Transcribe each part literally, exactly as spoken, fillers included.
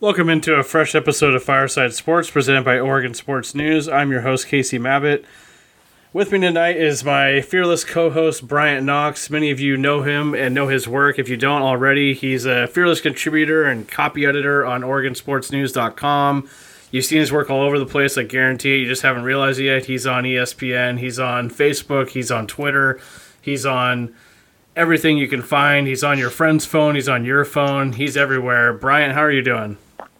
Welcome into a fresh episode of Fireside Sports presented by Oregon Sports News. I'm your host, Casey Mabbitt. With me tonight is my fearless co-host, Bryant Knox. Many of you know him and know his work. If you don't already, he's a fearless contributor and copy editor on Oregon Sports News dot com. You've seen his work all over the place, I guarantee it. You just haven't realized it yet. He's on E S P N, he's on Facebook, he's on Twitter, he's on everything you can find. He's on your friend's phone, he's on your phone, he's everywhere. Bryant, how are you doing?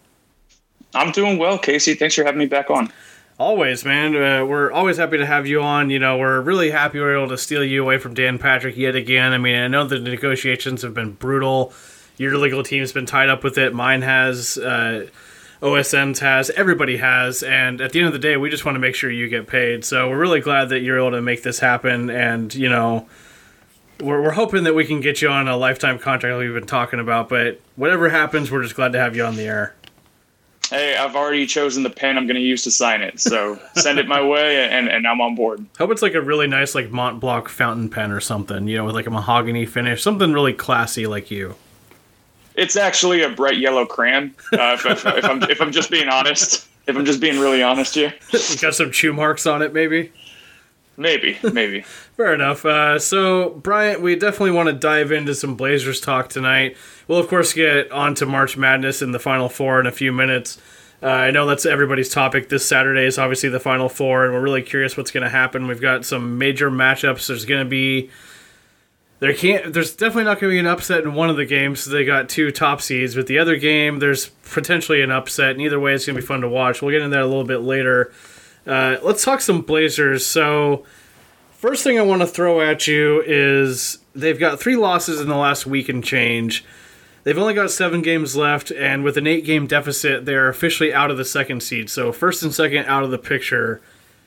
I'm doing well, Casey. Thanks for having me back on. Always, man. Uh, we're always happy to have you on. You know, we're really happy we were able to steal you away from Dan Patrick yet again. I mean, I know the negotiations have been brutal. Your legal team's been tied up with it. Mine has. Uh, O S N's has. Everybody has. And at the end of the day, we just want to make sure you get paid. So we're really glad that you're able to make this happen. And, you know, we're, we're hoping that we can get you on a lifetime contract like we've been talking about. But whatever happens, we're just glad to have you on the air. Hey, I've already chosen the pen I'm going to use to sign it, so send it my way, and, and I'm on board. Hope it's like a really nice like Mont Blanc fountain pen or something, you know, with like a mahogany finish, something really classy like you. It's actually a bright yellow crayon, uh, if, if, if, I'm, if I'm just being honest. If I'm just being really honest here. You got some chew marks on it, maybe? Maybe, maybe. Fair enough. Uh, so, Bryant, we definitely want to dive into some Blazers talk tonight. We'll, of course, get on to March Madness in the Final Four in a few minutes. Uh, I know that's everybody's topic. This Saturday is obviously the Final Four, and we're really curious what's going to happen. We've got some major matchups. There's going to be... There can't. There's definitely not going to be an upset in one of the games. So they got two top seeds. But the other game, there's potentially an upset. And either way, it's going to be fun to watch. We'll get into that a little bit later. Uh, let's talk some Blazers. So, first thing I want to throw at you is they've got three losses in the last week and change. They've only got seven games left, and with an eight-game deficit, they're officially out of the second seed. So, first and second out of the picture.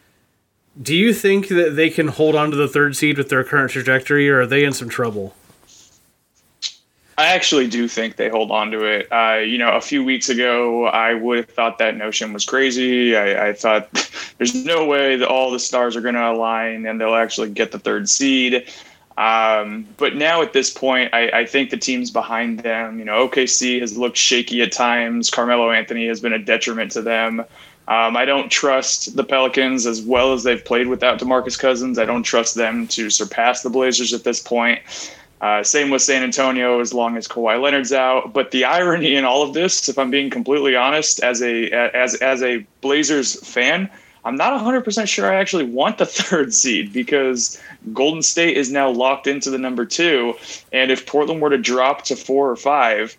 Do you think that they can hold on to the third seed with their current trajectory, or are they in some trouble? I actually do think they hold on to it. Uh, you know, a few weeks ago, I would have thought that notion was crazy. I, I thought there's no way that all the stars are going to align and they'll actually get the third seed. Um, but now at this point, I, I think the teams behind them, you know, O K C has looked shaky at times. Carmelo Anthony has been a detriment to them. Um, I don't trust the Pelicans as well as they've played without DeMarcus Cousins. I don't trust them to surpass the Blazers at this point. Uh, same with San Antonio as long as Kawhi Leonard's out. But the irony in all of this, if I'm being completely honest, as a as as a Blazers fan, I'm not one hundred percent sure I actually want the third seed because Golden State is now locked into the number two. And if Portland were to drop to four or five,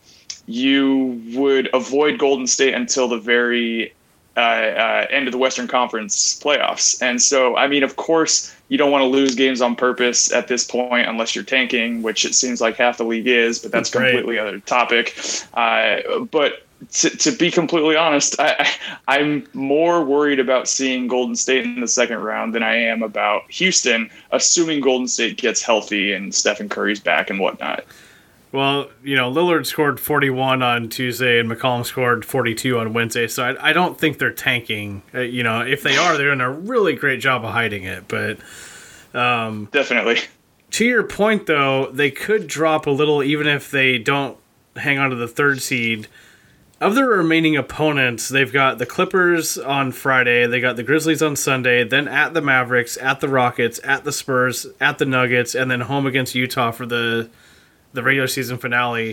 you would avoid Golden State until the very uh, uh, end of the Western Conference playoffs. And so, I mean, of course, you don't want to lose games on purpose at this point unless you're tanking, which it seems like half the league is, but that's, that's completely right. Other topic. Uh, but to, to be completely honest, I, I'm more worried about seeing Golden State in the second round than I am about Houston, assuming Golden State gets healthy and Stephen Curry's back and whatnot. Well, you know, Lillard scored forty-one on Tuesday and McCollum scored forty-two on Wednesday, so I, I don't think they're tanking. Uh, you know, if they are, they're doing a really great job of hiding it. But um, definitely. To your point, though, they could drop a little even if they don't hang on to the third seed. Of their remaining opponents, they've got the Clippers on Friday, they got the Grizzlies on Sunday, then at the Mavericks, at the Rockets, at the Spurs, at the Nuggets, and then home against Utah for the the regular season finale.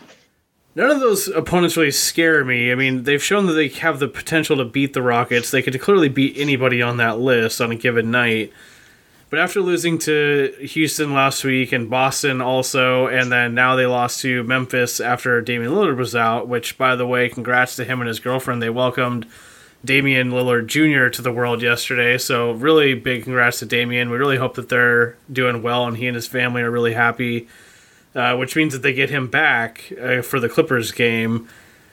None of those opponents really scare me. I mean, they've shown that they have the potential to beat the Rockets. They could clearly beat anybody on that list on a given night. But after losing to Houston last week and Boston also, and then now they lost to Memphis after Damian Lillard was out, which, by the way, congrats to him and his girlfriend. They welcomed Damian Lillard Junior to the world yesterday, so really big congrats to Damian. We really hope that they're doing well and he and his family are really happy. Uh, which means that they get him back uh, for the Clippers game.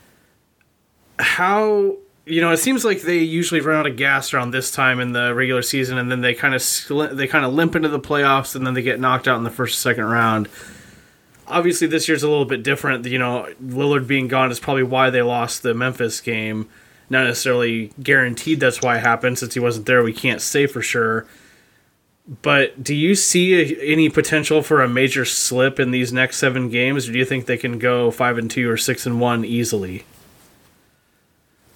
How, you know, it seems like they usually run out of gas around this time in the regular season, and then they kind of sl- they kind of limp into the playoffs, and then they get knocked out in the first or second round. Obviously, this year's a little bit different. You know, Lillard being gone is probably why they lost the Memphis game. Not necessarily guaranteed that's why it happened. Since he wasn't there, we can't say for sure. But do you see a, any potential for a major slip in these next seven games, or do you think they can go five and two or six and one easily?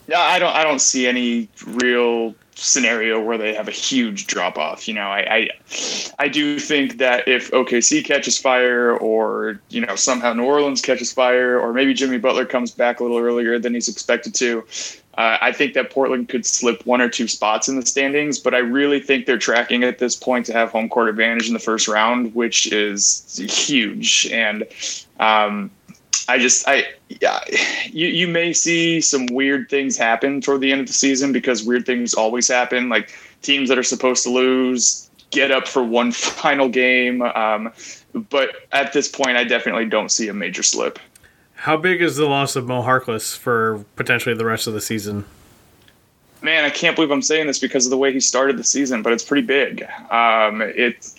Yeah, I don't I don't see any real scenario where they have a huge drop off. You know, I, I I do think that if O K C catches fire, or you know somehow New Orleans catches fire, or maybe Jimmy Butler comes back a little earlier than he's expected to, uh, I think that Portland could slip one or two spots in the standings. But I really think they're tracking at this point to have home court advantage in the first round, which is huge. And um, I just I yeah, you you may see some weird things happen toward the end of the season, because weird things always happen. Like teams that are supposed to lose get up for one final game. Um, but at this point, I definitely don't see a major slip. How big is the loss of Mo Harkless for potentially the rest of the season? Man, I can't believe I'm saying this because of the way he started the season, but it's pretty big. Um, it's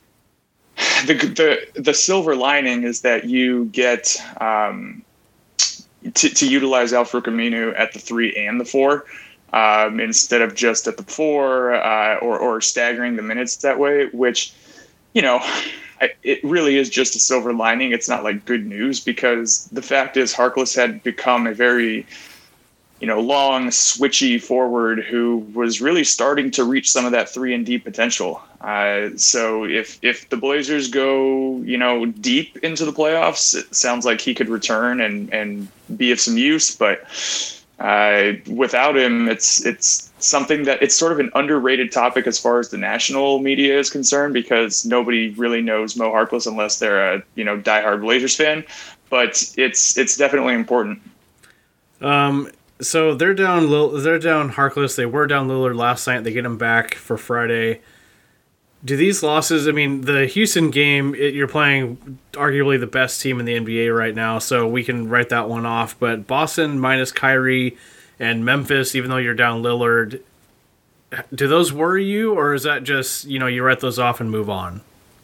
the the the silver lining is that you get um, to, to utilize Al-Farouq Aminu at the three and the four, um, instead of just at the four, uh, or or staggering the minutes that way. Which, you know, I, it really is just a silver lining. It's not like good news, because the fact is Harkless had become a very you know, long, switchy forward who was really starting to reach some of that three and D potential. Uh, so if if the Blazers go, you know, deep into the playoffs, it sounds like he could return and, and be of some use. But uh, without him, it's it's something that it's sort of an underrated topic as far as the national media is concerned, because nobody really knows Mo Harkless unless they're a you know diehard Blazers fan. But it's it's definitely important. Um. So they're down. They're down Harkless. They were down Lillard last night. They get him back for Friday. Do these losses? I mean, the Houston game. It, you're playing arguably the best team in the N B A right now, so we can write that one off. But Boston minus Kyrie and Memphis, even though you're down Lillard, do those worry you, or is that just you know you write those off and move on?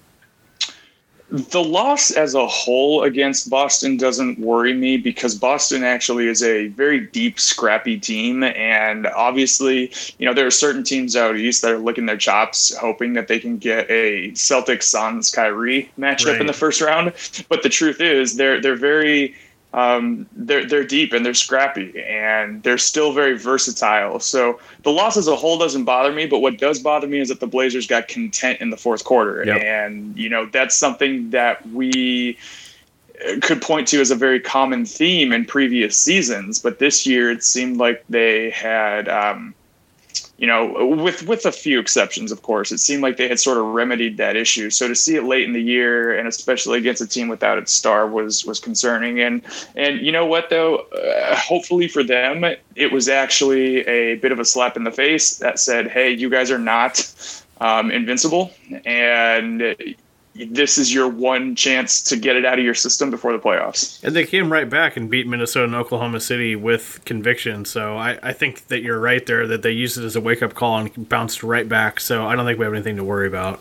The loss as a whole against Boston doesn't worry me, because Boston actually is a very deep, scrappy team. And obviously, you know, there are certain teams out east that are licking their chops, hoping that they can get a Celtics Suns Kyrie matchup right in the first round. But the truth is they're, they're very, um, they're, they're deep and they're scrappy, and they're still very versatile. So the loss as a whole doesn't bother me, but what does bother me is that the Blazers got content in the fourth quarter. Yep. And, you know, that's something that we could point to as a very common theme in previous seasons. But this year it seemed like they had, um, you know, with with a few exceptions, of course, it seemed like they had sort of remedied that issue. So to see it late in the year, and especially against a team without its star, was was concerning. And and you know what, though, uh, hopefully for them, it was actually a bit of a slap in the face that said, hey, you guys are not um, invincible, and this is your one chance to get it out of your system before the playoffs. And they came right back and beat Minnesota and Oklahoma City with conviction. So I, I think that you're right there, that they used it as a wake-up call and bounced right back. So I don't think we have anything to worry about.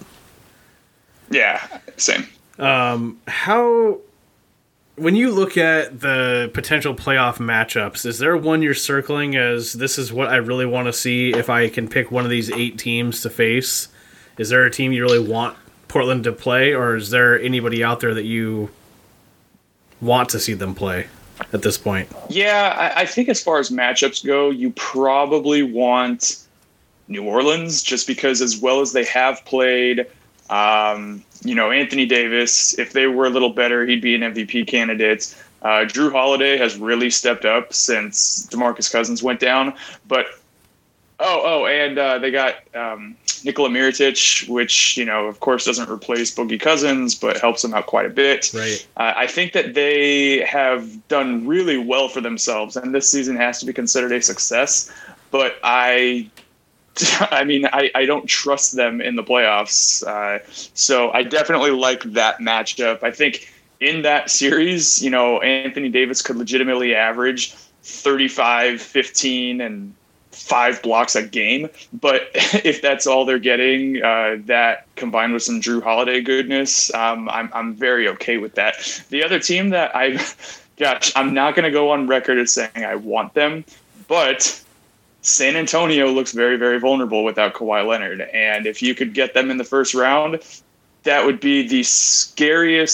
Yeah, same. Um, how, when you look at the potential playoff matchups, is there one you're circling as this is what I really want to see if I can pick one of these eight teams to face? Is there a team you really want Portland to play, or is there anybody out there that you want to see them play at this point? Yeah, I, I think as far as matchups go, you probably want New Orleans, just because as well as they have played, um, you know, Anthony Davis, if they were a little better, he'd be an M V P candidate. Uh, Drew Holiday has really stepped up since DeMarcus Cousins went down. But, oh, oh, and uh, they got um, Nikola Mirotic, which, you know, of course doesn't replace Boogie Cousins, but helps them out quite a bit. Right. Uh, I think that they have done really well for themselves, and this season has to be considered a success. But I, I mean, I, I don't trust them in the playoffs. Uh, so I definitely like that matchup. I think in that series, you know, Anthony Davis could legitimately average thirty-five, fifteen, and five blocks a game. But if that's all they're getting, uh, that combined with some Drew Holiday goodness, um, I'm I'm very okay with that. The other team that I, gosh, I'm not going to go on record as saying I want them, but San Antonio looks very, very vulnerable without Kawhi Leonard. And if you could get them in the first round, that would be the scariest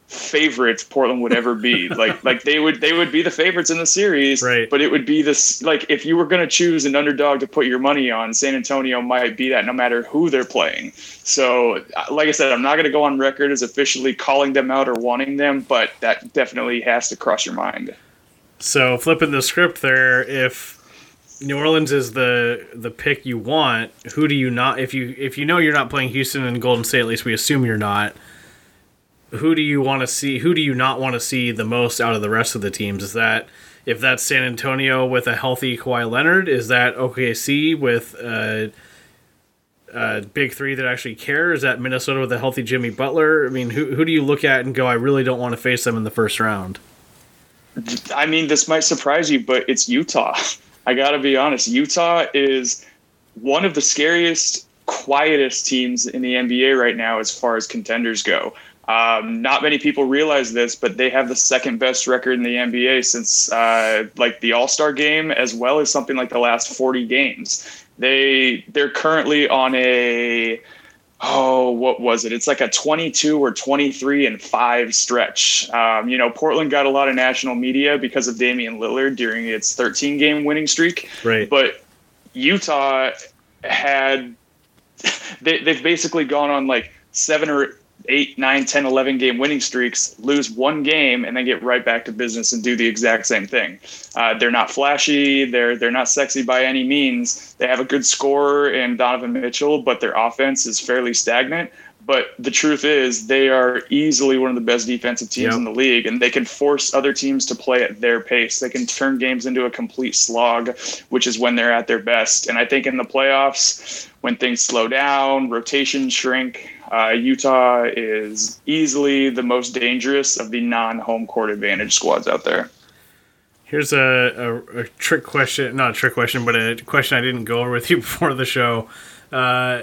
favorites Portland would ever be. like like they would they would be the favorites in the series, right. But it would be this, like, if you were going to choose an underdog to put your money on, San Antonio might be that no matter who they're playing. So like I said, I'm not going to go on record as officially calling them out or wanting them, but that definitely has to cross your mind. So flipping the script there, if New Orleans is the the pick you want, who do you not, if you if you know you're not playing Houston and Golden State, at least we assume you're not, who do you want to see? Who do you not want to see the most out of the rest of the teams? Is that, if that's San Antonio with a healthy Kawhi Leonard? Is that O K C with a, a big three that actually care? Is that Minnesota with a healthy Jimmy Butler? I mean, who who do you look at and go, I really don't want to face them in the first round? I mean, this might surprise you, but it's Utah. I got to be honest. Utah is one of the scariest, quietest teams in the N B A right now as far as contenders go. Um, not many people realize this, but they have the second best record in the N B A since uh, like the All-Star game, as well as something like the last forty games. They they're currently on a oh what was it? It's like a twenty-two or twenty-three and five stretch. Um, you know, Portland got a lot of national media because of Damian Lillard during its thirteen game winning streak. Right. But Utah had they they've basically gone on like seven or eight, nine, ten, eleven game winning streaks, lose one game, and then get right back to business and do the exact same thing. Uh, they're not flashy. They're they're not sexy by any means. They have a good scorer in Donovan Mitchell, but their offense is fairly stagnant. But the truth is, they are easily one of the best defensive teams yep. in the league, and they can force other teams to play at their pace. They can turn games into a complete slog, which is when they're at their best. And I think in the playoffs, when things slow down, rotations shrink, uh, Utah is easily the most dangerous of the non-home court advantage squads out there. Here's a, a, a trick question, not a trick question, but a question I didn't go over with you before the show. Uh,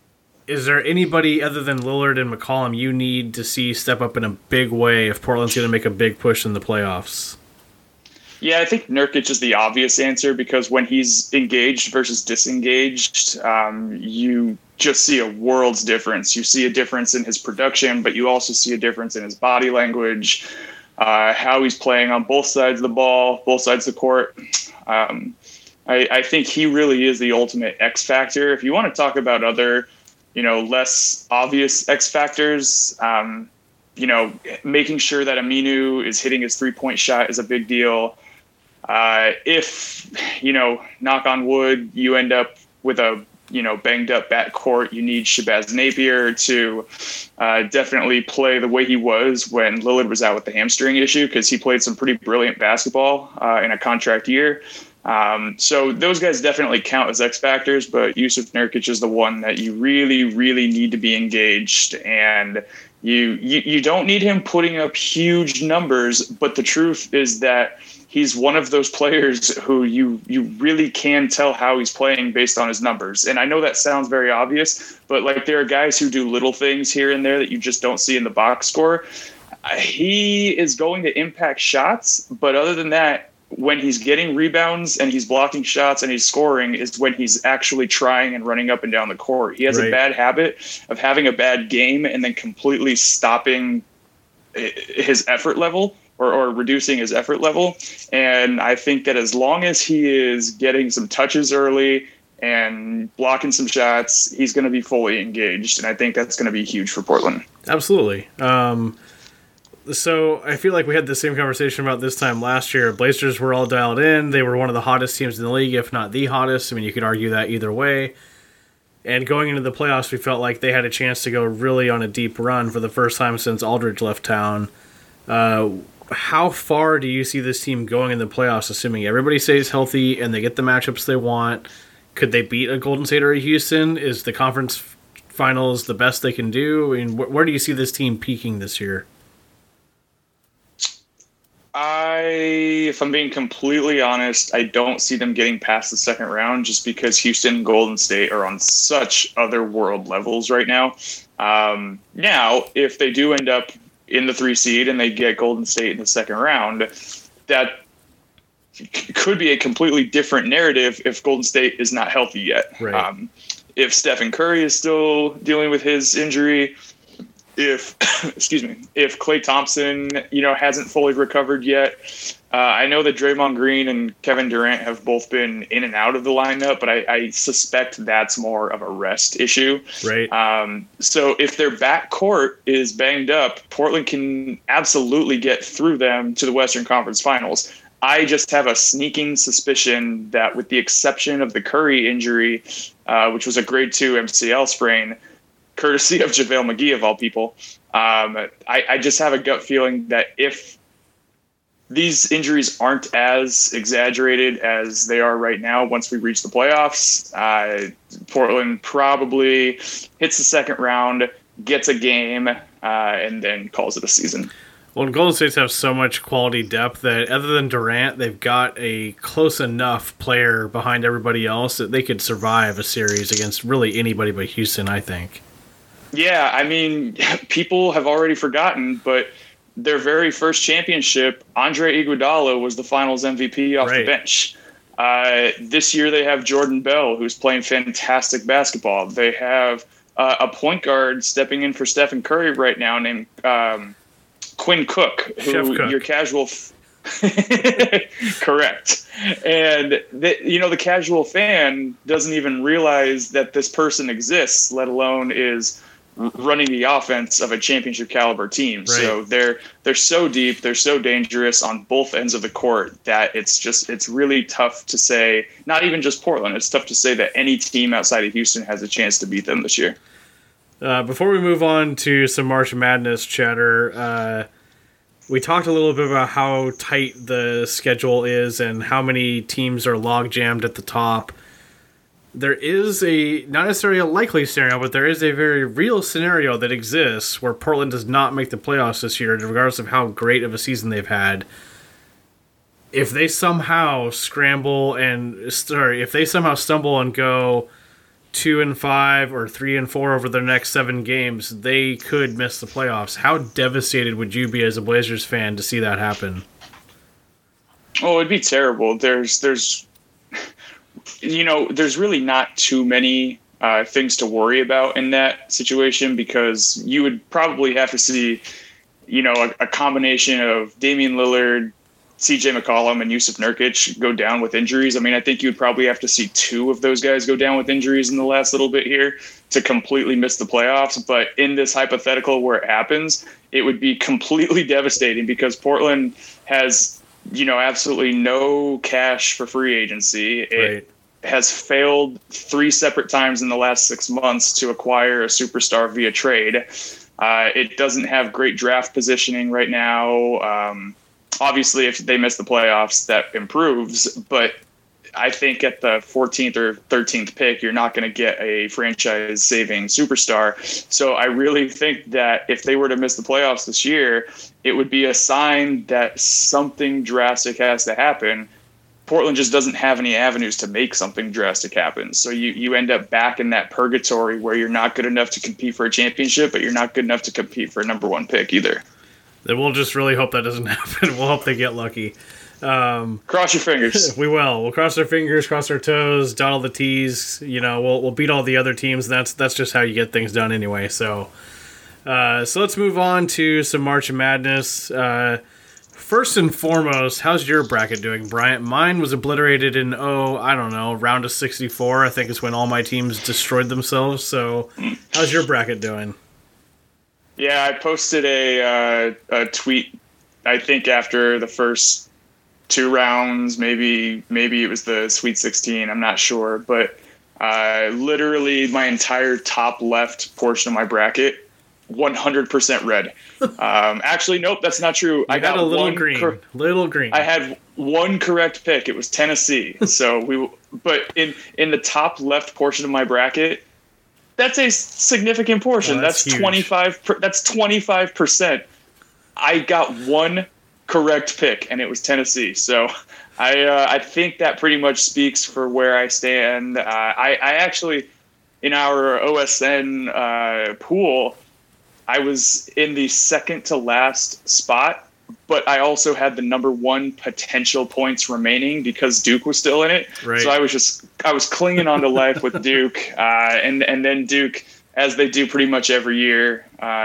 Is there anybody other than Lillard and McCollum you need to see step up in a big way if Portland's going to make a big push in the playoffs? Yeah, I think Nurkic is the obvious answer, because when he's engaged versus disengaged, um, you just see a world's difference. You see a difference in his production, but you also see a difference in his body language, uh, how he's playing on both sides of the ball, both sides of the court. Um, I, I think he really is the ultimate X factor. If you want to talk about other, you know, less obvious X factors, um, you know, making sure that Aminu is hitting his three-point shot is a big deal. Uh, if, you know, knock on wood, you end up with a, you know, banged up backcourt, you need Shabazz Napier to uh, definitely play the way he was when Lillard was out with the hamstring issue, because he played some pretty brilliant basketball uh, in a contract year. Um, so those guys definitely count as X factors, but Yusuf Nurkic is the one that you really, really need to be engaged. And you, you, you don't need him putting up huge numbers, but the truth is that he's one of those players who you, you really can tell how he's playing based on his numbers. And I know that sounds very obvious, but like there are guys who do little things here and there that you just don't see in the box score. He is going to impact shots, but other than that, when he's getting rebounds and he's blocking shots and he's scoring is when he's actually trying and running up and down the court. He has right. a bad habit of having a bad game and then completely stopping his effort level or, or reducing his effort level. And I think that as long as he is getting some touches early and blocking some shots, he's going to be fully engaged. And I think that's going to be huge for Portland. Absolutely. Um, So I feel like we had the same conversation about this time last year. Blazers were all dialed in. They were one of the hottest teams in the league, if not the hottest. I mean, you could argue that either way. And going into the playoffs, we felt like they had a chance to go really on a deep run for the first time since Aldridge left town. Uh, how far do you see this team going in the playoffs, assuming everybody stays healthy and they get the matchups they want? Could they beat a Golden State or a Houston? Is the conference finals the best they can do? I mean, wh- where do you see this team peaking this year? I, if I'm being completely honest, I don't see them getting past the second round just because Houston and Golden State are on such otherworld levels right now. Um, now, if they do end up in the three seed and they get Golden State in the second round, that could be a completely different narrative if Golden State is not healthy yet. Right. Um, if Stephen Curry is still dealing with his injury, if, excuse me, if Klay Thompson, you know, hasn't fully recovered yet. Uh, I know that Draymond Green and Kevin Durant have both been in and out of the lineup, but I, I suspect that's more of a rest issue. Right. Um, so if their backcourt is banged up, Portland can absolutely get through them to the Western Conference Finals. I just have a sneaking suspicion that with the exception of the Curry injury, uh, which was a grade two M C L sprain, courtesy of JaVale McGee of all people, um, I, I just have a gut feeling that if these injuries aren't as exaggerated as they are right now, once we reach the playoffs, uh, Portland probably hits the second round, gets a game, uh, and then calls it a season. Well, Golden States have so much quality depth that other than Durant, they've got a close enough player behind everybody else that they could survive a series against really anybody but Houston, I think. Yeah, I mean, people have already forgotten, but their very first championship, Andre Iguodala was the Finals M V P off right. the bench. Uh, this year they have Jordan Bell, who's playing fantastic basketball. They have uh, a point guard stepping in for Stephen Curry right now named um, Quinn Cook, who Cook. your casual f- correct. And the, you know, the casual fan doesn't even realize that this person exists, let alone is running the offense of a championship caliber team. Right. So they're they're so deep, they're so dangerous on both ends of the court that it's just it's really tough to say, not even just Portland, it's tough to say that any team outside of Houston has a chance to beat them this year. Uh, before we move on to some March Madness chatter, uh, we talked a little bit about how tight the schedule is and how many teams are log jammed at the top. There is a, not necessarily a likely scenario, but there is a very real scenario that exists where Portland does not make the playoffs this year, regardless of how great of a season they've had. If they somehow scramble and, sorry, if they somehow stumble and go two and five or three and four over their next seven games, they could miss the playoffs. How devastated would you be as a Blazers fan to see that happen? Oh, it'd be terrible. There's, there's, you know, there's really not too many uh, things to worry about in that situation because you would probably have to see, you know, a, a combination of Damian Lillard, C J McCollum, and Yusuf Nurkic go down with injuries. I mean, I think you'd probably have to see two of those guys go down with injuries in the last little bit here to completely miss the playoffs. But in this hypothetical where it happens, it would be completely devastating because Portland has, you know, absolutely no cash for free agency. It right. has failed three separate times in the last six months to acquire a superstar via trade. Uh, it doesn't have great draft positioning right now. Um, obviously, if they miss the playoffs, that improves. But I think at the fourteenth or thirteenth pick, you're not going to get a franchise-saving superstar. So I really think that if they were to miss the playoffs this year, it would be a sign that something drastic has to happen. Portland just doesn't have any avenues to make something drastic happen. So you, you end up back in that purgatory where you're not good enough to compete for a championship, but you're not good enough to compete for a number one pick either. Then we'll just really hope that doesn't happen. We'll hope they get lucky. Um, cross your fingers. We will. We'll cross our fingers, cross our toes, dot all the T's. You know, we'll we'll beat all the other teams. That's that's just how you get things done anyway. So, uh, so let's move on to some March Madness. Uh, First and foremost, how's your bracket doing, Bryant? Mine was obliterated in, oh, I don't know, round of sixty-four. I think it's when all my teams destroyed themselves. So how's your bracket doing? Yeah, I posted a, uh, a tweet, I think, after the first two rounds. Maybe maybe it was the Sweet sixteen. I'm not sure. But uh, literally my entire top left portion of my bracket, one hundred percent red. Um, actually, nope, that's not true. You I got a little one green. Cor- little green. I had one correct pick. It was Tennessee. So we, but in in the top left portion of my bracket, that's a significant portion. Oh, that's that's huge. twenty-five. That's twenty-five percent. I got one correct pick, and it was Tennessee. So I uh, I think that pretty much speaks for where I stand. Uh, I I actually in our O S N uh, pool, I was in the second to last spot, but I also had the number one potential points remaining because Duke was still in it. Right. So I was just, I was clinging on to life with Duke. Uh, and, and then Duke, as they do pretty much every year, uh,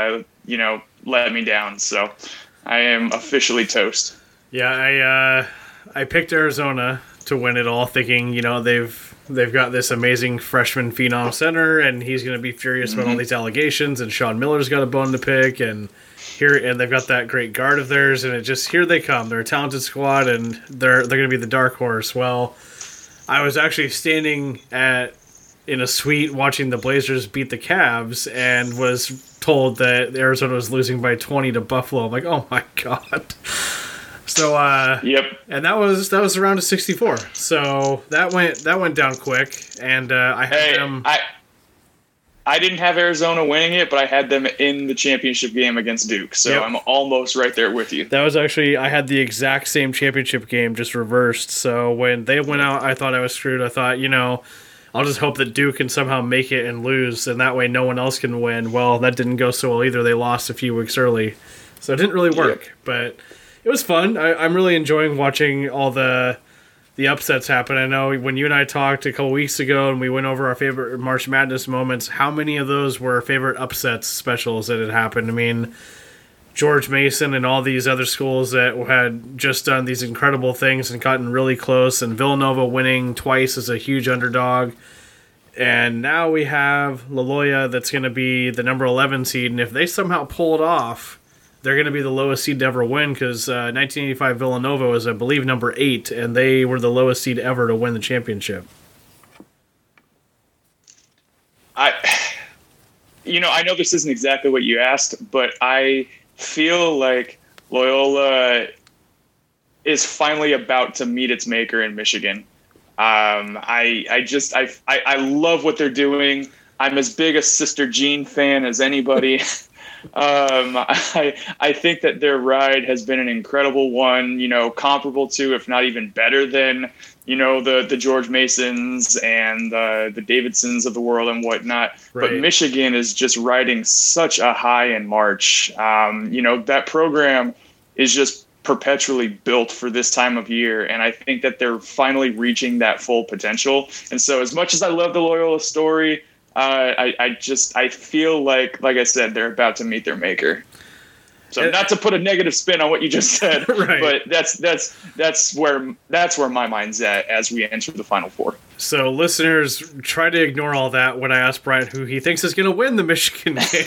you know, let me down. So I am officially toast. Yeah, I uh, I picked Arizona to win it all, thinking, you know, they've they've got this amazing freshman phenom center, and he's going to be furious mm-hmm. about all these allegations, and Sean Miller's got a bone to pick, and here and they've got that great guard of theirs, and it just here they come. They're a talented squad, and they're they're going to be the dark horse. Well, I was actually standing at in a suite watching the Blazers beat the Cavs, and was told that Arizona was losing by twenty to Buffalo. I'm like, oh my god. So uh, yep, and that was that was around a sixty-four. So that went that went down quick, and uh, I had hey, them. I I didn't have Arizona winning it, but I had them in the championship game against Duke. So yep. I'm almost right there with you. That was actually I had the exact same championship game, just reversed. So when they went out, I thought I was screwed. I thought, you know, I'll just hope that Duke can somehow make it and lose, and that way no one else can win. Well, that didn't go so well either. They lost a few weeks early, so it didn't really work. Yep. But it was fun. I, I'm really enjoying watching all the the upsets happen. I know when you and I talked a couple weeks ago and we went over our favorite March Madness moments, how many of those were favorite upsets specials that had happened? I mean, George Mason and all these other schools that had just done these incredible things and gotten really close, and Villanova winning twice as a huge underdog. And now we have Loyola that's going to be the number eleven seed, and if they somehow pull it off, they're going to be the lowest seed to ever win, because uh, nineteen eighty-five Villanova was, I believe, number eight, and they were the lowest seed ever to win the championship. I, you know, I know this isn't exactly what you asked, but I feel like Loyola is finally about to meet its maker in Michigan. Um, I, I just, I, I, I love what they're doing. I'm as big a Sister Jean fan as anybody. Um, I I think that their ride has been an incredible one, you know, comparable to, if not even better than, you know, the, the George Masons and uh, the Davidsons of the world and whatnot. Right. But Michigan is just riding such a high in March. Um, you know, that program is just perpetually built for this time of year, and I think that they're finally reaching that full potential. And so as much as I love the Loyola story, Uh, I, I just I feel like, like I said, they're about to meet their maker. So not to put a negative spin on what you just said, right. but that's that's that's where that's where my mind's at as we enter the Final Four. So listeners, try to ignore all that when I ask Brian who he thinks is going to win the Michigan game.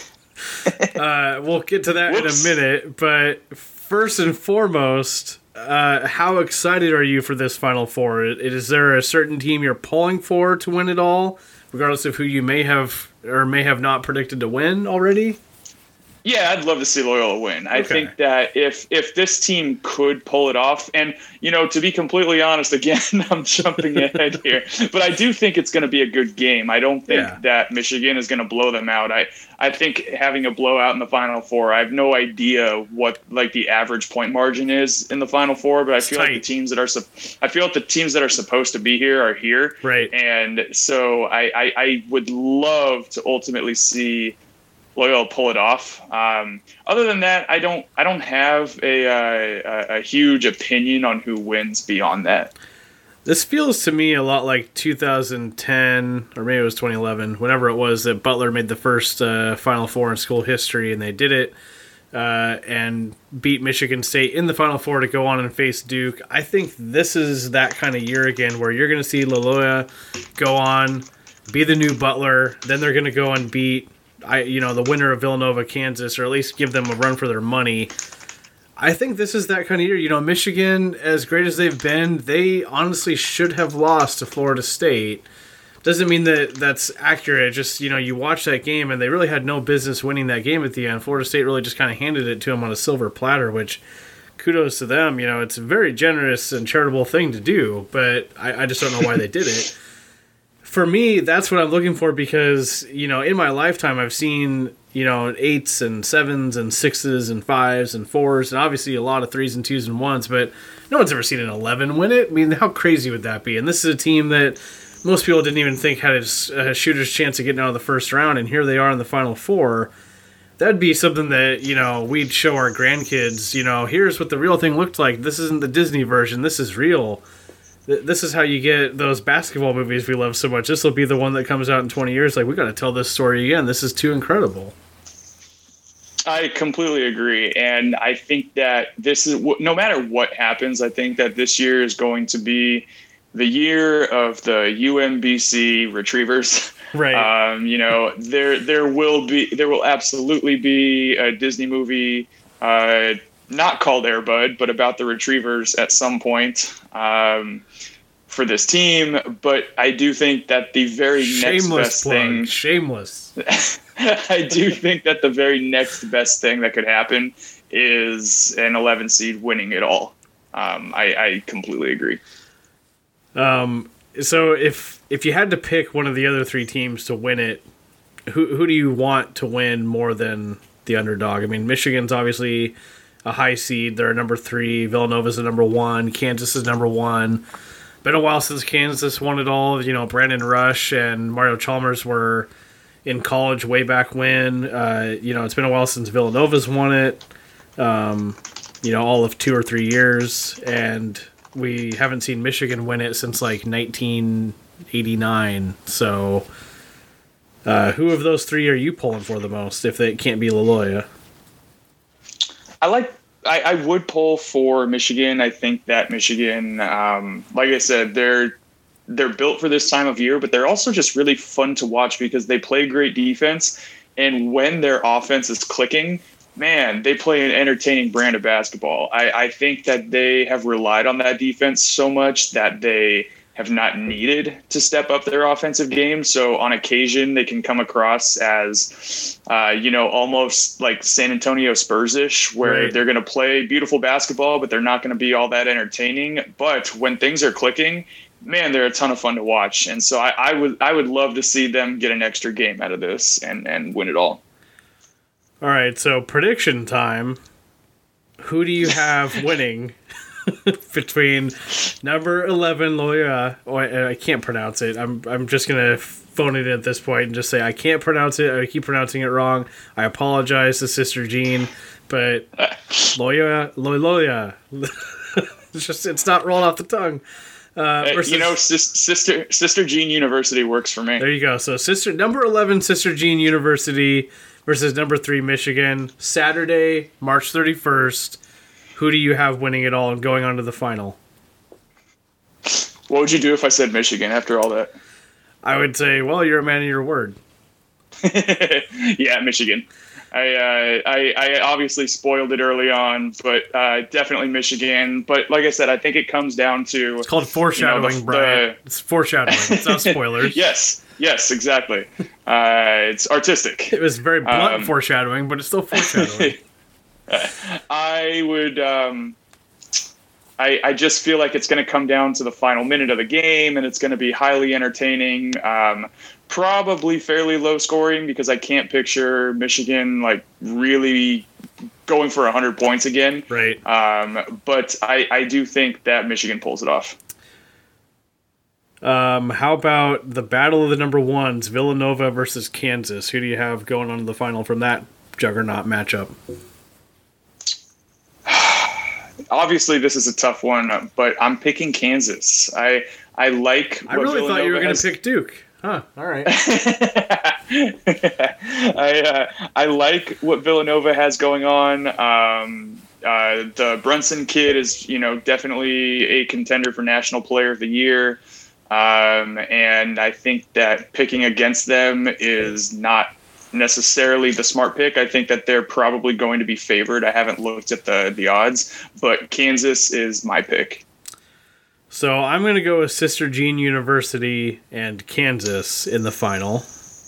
uh, we'll get to that Whoops. in a minute, but first and foremost, uh, how excited are you for this Final Four? Is there a certain team you're pulling for to win it all, regardless of who you may have or may have not predicted to win already? Yeah, I'd love to see Loyola win. I okay. think that if if this team could pull it off, and, you know, to be completely honest, again, I'm jumping ahead here, but I do think it's going to be a good game. I don't think yeah. that Michigan is going to blow them out. I, I think having a blowout in the Final Four, I have no idea what, like, the average point margin is in the Final Four, but I feel tight. like the teams that are I feel like the teams that are supposed to be here are here. Right. And so I, I, I would love to ultimately see Loyola pull it off. Um, other than that, I don't I don't have a, uh, a a huge opinion on who wins beyond that. This feels to me a lot like two thousand ten, or maybe it was twenty eleven, whenever it was that Butler made the first uh, Final Four in school history, and they did it uh, and beat Michigan State in the Final Four to go on and face Duke. I think this is that kind of year again where you're going to see Loyola go on, be the new Butler, then they're going to go and beat I, you know, the winner of Villanova, Kansas, or at least give them a run for their money. I think this is that kind of year. You know, Michigan, as great as they've been, they honestly should have lost to Florida State. Doesn't mean that that's accurate. Just, you know, you watch that game, and they really had no business winning that game at the end. Florida State really just kind of handed it to them on a silver platter, which kudos to them. You know, it's a very generous and charitable thing to do, but I, I just don't know why they did it. For me, that's what I'm looking for because, you know, in my lifetime, I've seen, you know, eights and sevens and sixes and fives and fours and obviously a lot of threes and twos and ones, but no one's ever seen an eleven win it. I mean, how crazy would that be? And this is a team that most people didn't even think had a, a shooter's chance of getting out of the first round, and here they are in the Final Four. That'd be something that, you know, we'd show our grandkids, you know, here's what the real thing looked like. This isn't the Disney version. This is real. This is how you get those basketball movies we love so much. This will be the one that comes out in twenty years. Like, we got to tell this story again. This is too incredible. I completely agree. And I think that this is, no matter what happens, I think that this year is going to be the year of the U M B C Retrievers. Right. Um, you know, there there will be there will absolutely be a Disney movie, uh, not called Air Bud, but about the Retrievers at some point um, for this team. But I do think that the very Shameless next best plug. thing, Shameless. I do think that the very next best thing that could happen is an eleven seed winning it all. Um, I, I completely agree. Um. So if if you had to pick one of the other three teams to win it, who who do you want to win more than the underdog? I mean, Michigan's obviously a high seed. They're number three. Villanova's a number one. Kansas is number one. Been a while since Kansas won it all. You know, Brandon Rush and Mario Chalmers were in college way back when. Uh, you know, it's been a while since Villanova's won it. Um, you know, all of two or three years. And we haven't seen Michigan win it since like nineteen eighty-nine. So, uh, who of those three are you pulling for the most if it can't be Loyola? I like. I, I would pull for Michigan. I think that Michigan, um, like I said, they're they're built for this time of year, but they're also just really fun to watch because they play great defense, and when their offense is clicking, man, they play an entertaining brand of basketball. I, I think that they have relied on that defense so much that they have not needed to step up their offensive game. So on occasion, they can come across as, uh, you know, almost like San Antonio Spurs-ish, where right. they're going to play beautiful basketball, but they're not going to be all that entertaining. But when things are clicking, man, they're a ton of fun to watch. And so I, I would I would love to see them get an extra game out of this and, and win it all. All right, so prediction time. Who do you have winning between number eleven Loyola? Oh, I, I can't pronounce it. I'm I'm just gonna phone it in at this point and just say I can't pronounce it. I keep pronouncing it wrong. I apologize to Sister Jean, but Loyola, Loyola. It's just it's not rolling off the tongue. Uh, versus, you know, sis, sister Sister Jean University works for me. There you go. So sister number eleven Sister Jean University versus number three Michigan, Saturday, March thirty-first. Who do you have winning it all and going on to the final? What would you do if I said Michigan after all that? I would say, well, you're a man of your word. Yeah, Michigan. I, uh, I I obviously spoiled it early on, but uh, definitely Michigan. But like I said, I think it comes down to... It's called foreshadowing, you know, the, Brian. The... It's foreshadowing. It's not spoilers. Yes. Yes, exactly. Uh, it's artistic. It was very blunt um, foreshadowing, but it's still foreshadowing. I would... Um, I, I just feel like it's going to come down to the final minute of the game, and it's going to be highly entertaining. Um, probably fairly low scoring because I can't picture Michigan like really going for one hundred points again. Right. Um, but I, I do think that Michigan pulls it off. Um, how about the battle of the number ones, Villanova versus Kansas? Who do you have going on to the final from that juggernaut matchup? Obviously, this is a tough one, but I'm picking Kansas. I I like. I really Villanova thought you were going has... to pick Duke. Huh. All right. I uh, I like what Villanova has going on. Um, uh, the Brunson kid is, you know, definitely a contender for National Player of the Year, um, and I think that picking against them is not necessarily the smart pick. I think that they're probably going to be favored. I haven't looked at the the odds, but Kansas is my pick. So I'm going to go with Sister Jean University and Kansas in the final.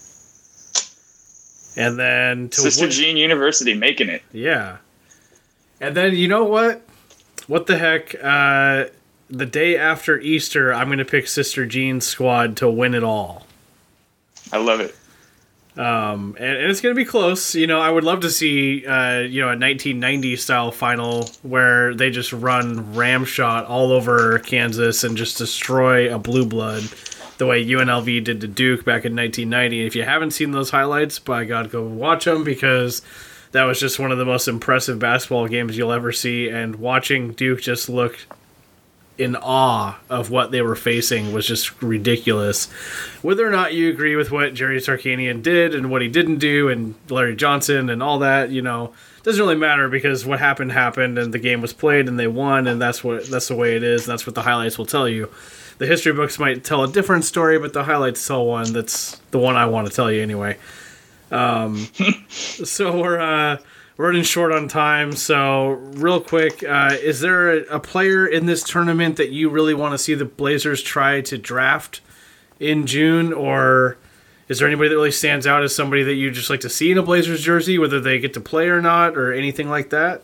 And then to Sister win- Jean University making it. Yeah. And then you know what? What the heck? Uh, the day after Easter, I'm going to pick Sister Jean's squad to win it all. I love it. Um, and, and it's going to be close. You know, I would love to see, uh, you know, a nineteen ninety style final where they just run ramshot all over Kansas and just destroy a blue blood the way U N L V did to Duke back in nineteen ninety. And if you haven't seen those highlights, by God, go watch them because that was just one of the most impressive basketball games you'll ever see. And watching Duke just look in awe of what they were facing was just ridiculous. Whether or not you agree with what Jerry Tarkanian did and what he didn't do and Larry Johnson and all that, you know, doesn't really matter because what happened happened and the game was played and they won, and that's what that's the way it is, and that's what the highlights will tell you. The history books might tell a different story, but the highlights tell one. That's the one I want to tell you anyway. Um, so we're uh, running short on time. So real quick, uh, is there a, a player in this tournament that you really want to see the Blazers try to draft in June, or is there anybody that really stands out as somebody that you just like to see in a Blazers jersey, whether they get to play or not, or anything like that?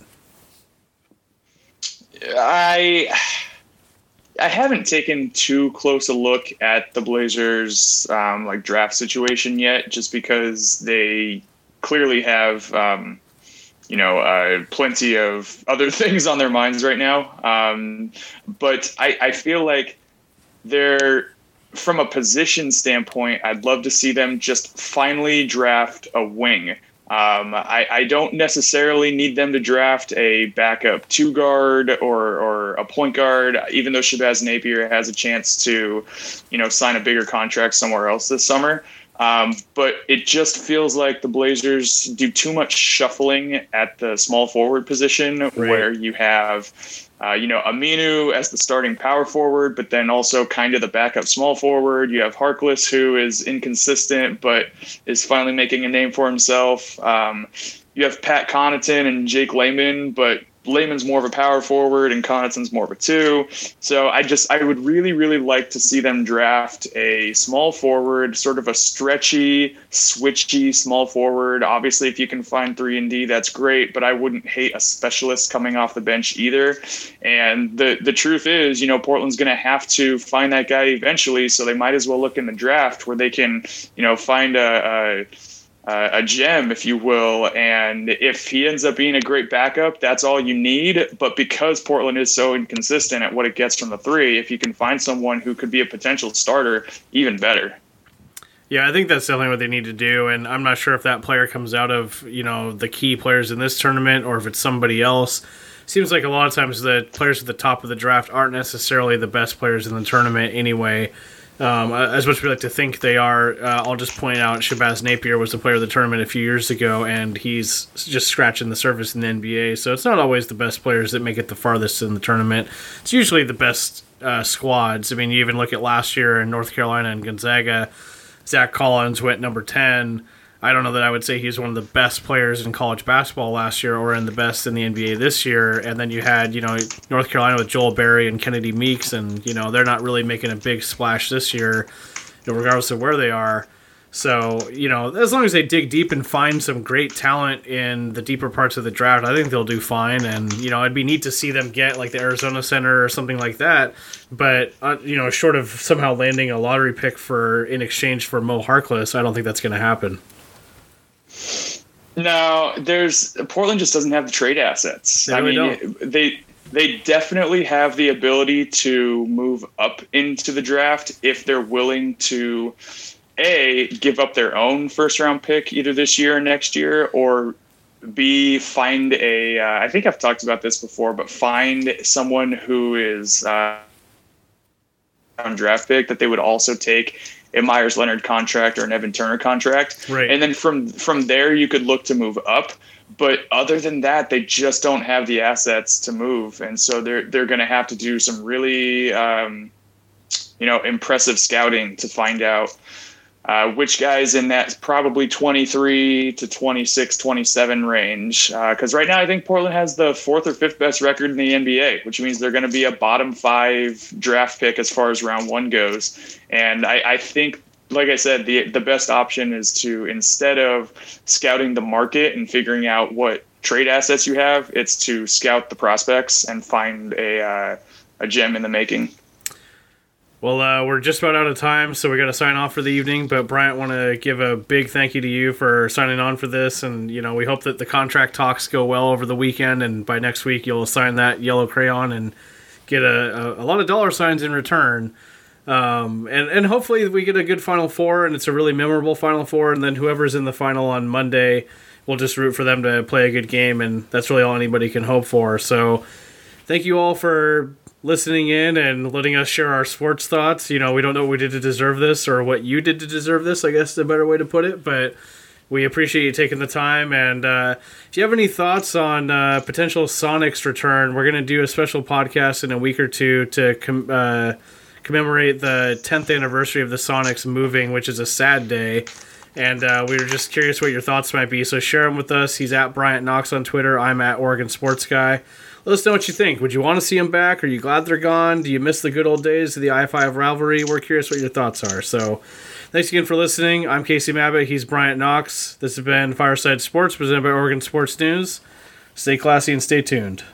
I I haven't taken too close a look at the Blazers um, like draft situation yet, just because they clearly have um, you know uh, plenty of other things on their minds right now. Um, but I, I feel like they're, from a position standpoint, I'd love to see them just finally draft a wing. Um, I, I don't necessarily need them to draft a backup two guard or, or a point guard, even though Shabazz Napier has a chance to, you know, sign a bigger contract somewhere else this summer. Um, but it just feels like the Blazers do too much shuffling at the small forward position, right, where you have, uh, you know, Aminu as the starting power forward, but then also kind of the backup small forward. You have Harkless, who is inconsistent, but is finally making a name for himself. Um, you have Pat Connaughton and Jake Layman, but Layman's more of a power forward and Connaughton's more of a two. So I just, I would really, really like to see them draft a small forward, sort of a stretchy, switchy small forward. Obviously, if you can find three and D, that's great, but I wouldn't hate a specialist coming off the bench either. And the, the truth is, you know, Portland's going to have to find that guy eventually. So they might as well look in the draft where they can, you know, find a, a Uh, a gem, if you will, and if he ends up being a great backup, that's all you need. But because Portland is so inconsistent at what it gets from the three, if you can find someone who could be a potential starter, even better. Yeah, I think that's definitely what they need to do, and I'm not sure if that player comes out of, you know, the key players in this tournament or if it's somebody else. Seems like a lot of times the players at the top of the draft aren't necessarily the best players in the tournament anyway. Um, as much as we like to think they are, uh, I'll just point out Shabazz Napier was the player of the tournament a few years ago, and he's just scratching the surface in the N B A. So it's not always the best players that make it the farthest in the tournament. It's usually the best uh, squads. I mean, you even look at last year in North Carolina and Gonzaga, Zach Collins went number ten. I don't know that I would say he's one of the best players in college basketball last year or in the best in the N B A this year. And then you had, you know, North Carolina with Joel Berry and Kennedy Meeks, and, you know, they're not really making a big splash this year, you know, regardless of where they are. So, you know, as long as they dig deep and find some great talent in the deeper parts of the draft, I think they'll do fine. And, you know, it'd be neat to see them get like the Arizona Center or something like that. But, uh, you know, short of somehow landing a lottery pick for in exchange for Mo Harkless, I don't think that's going to happen. No, there's Portland just doesn't have the trade assets. No, I mean, don't. they they definitely have the ability to move up into the draft if they're willing to A, give up their own first round pick either this year or next year, or B, find a uh, I think I've talked about this before, but find someone who is uh, on draft pick that they would also take a Myers Leonard contract or an Evan Turner contract. Right. And then from, from there, you could look to move up. But other than that, they just don't have the assets to move. And so they're, they're going to have to do some really, um, you know, impressive scouting to find out uh, which guys in that probably twenty-three to twenty-six, twenty-seven range. Because uh, right now, I think Portland has the fourth or fifth best record in the N B A, which means they're going to be a bottom five draft pick as far as round one goes. And I, I think, like I said, the the best option is to, instead of scouting the market and figuring out what trade assets you have, it's to scout the prospects and find a uh, a gem in the making. Well, uh, we're just about out of time, so we got to sign off for the evening. But Bryant, want to give a big thank you to you for signing on for this, and you know we hope that the contract talks go well over the weekend, and by next week you'll sign that yellow crayon and get a, a, a lot of dollar signs in return. Um, and and hopefully we get a good Final Four, and it's a really memorable Final Four, and then whoever's in the final on Monday, we'll just root for them to play a good game, and that's really all anybody can hope for. So. thank you all for listening in and letting us share our sports thoughts. You know, we don't know what we did to deserve this or what you did to deserve this, I guess is a better way to put it, but we appreciate you taking the time. And uh, if you have any thoughts on uh, potential Sonics return, we're going to do a special podcast in a week or two to com- uh, commemorate the tenth anniversary of the Sonics moving, which is a sad day. And uh, we were just curious what your thoughts might be. So share them with us. He's at Bryant Knox on Twitter. I'm at Oregon Sports Guy. Let us know what you think. Would you want to see them back? Are you glad they're gone? Do you miss the good old days of the I five rivalry? We're curious what your thoughts are. So thanks again for listening. I'm Casey Mabbitt. He's Bryant Knox. This has been Fireside Sports presented by Oregon Sports News. Stay classy and stay tuned.